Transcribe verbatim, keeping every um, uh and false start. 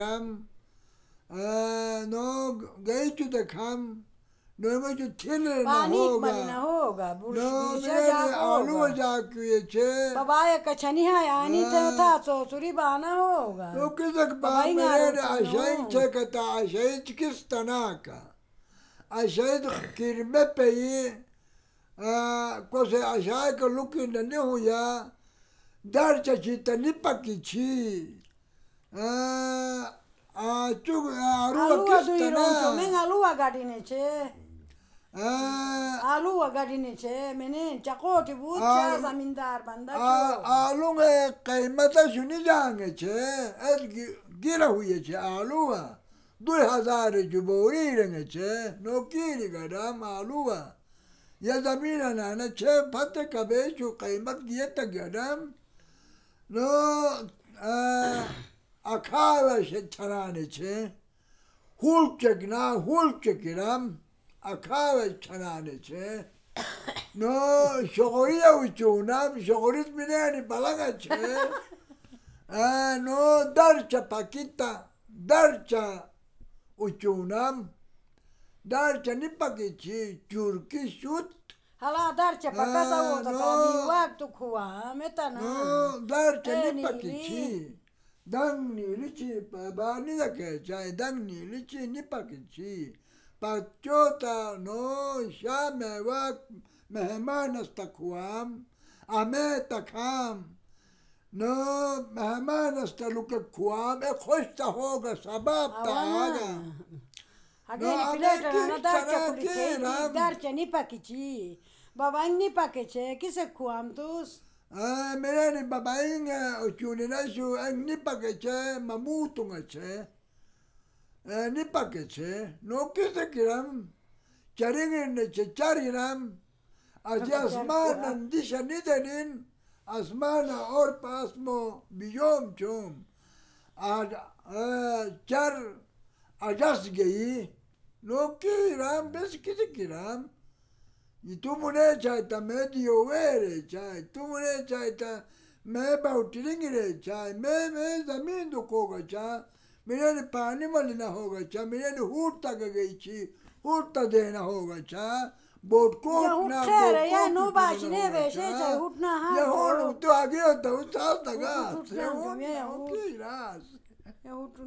Um, uh, no, gay to the come. No, going to thinner na पानी मलना hoga. होगा बुश No, बीशा mere जाग alu होगा jaku che. बाबा कछनी है यानी थे था सोसुरी बहाना होगा No, kisak ba बाबा ही mere गारो ashain चुनो che kata ashain kis tanaka. Ashain kirme peyi. Uh, kose ashain ka lukin na ni huya. Dar chachi tani pakichi. Uh, a chuk arua आलू kis अधुई रोंचो में tana. आलू अगाड़ी ने छे Uh, आलू अगाड़ी ने छे मैंने चकोटी बूचा जमींदार बंदा चो आलू में कीमत सुनी जाएंगे छे ऐस गिरा हुई छे आलू दो हजार जो बोरी रहेंगे छे नौकीरी गरम आलू ये जमीन ना ना छे फते कबे जो कीमत गिये तक गरम नो अखावा से छराने छे हुल चकना हुल चकरम अखावा छराने छे no shogoria uchunam shogorit mineni balagache ah no darcha pakita darcha uchunam darcha ni pakichi churki shut हला दर चे पक्का सा वो तो तादी वाक तो खुआ में तना no darcha ए ni नीली pakichi dang ni lichi ba ni da ke chai dang ni lichi ni pakichi pachota no shame wak مهمان استقوام أمات خام نو مهمان استلوك كوام خوش تهوغا سباب تاغا अगे प्लेट ना दर चे कुली खेती दर चे नहीं पकी ची बाबा नहीं पके छे किसे खुआम तुस Ah, mirani babainga uchuni nasu ang nipakeche mamutunga che nipakeche no kise kiram charingin che chariram Aji asmana ndisha nidenin asmana or pasmo biyom chum ad char ajas geyi no kiram bes kisi kiram y tu mune chaita medio vere chai tu mune chaita me bautiringire chai me me zamin do koga cha mirene pani malina hoga cha mirene hurta gei chi hurta dena hoga cha बोट कोट ना बोट या नो बाशी ने बेशे चाहे उठना हाँ ये हो तो आगे होता हूँ साथ लगा उठ उठ ये हो या की रास या उठ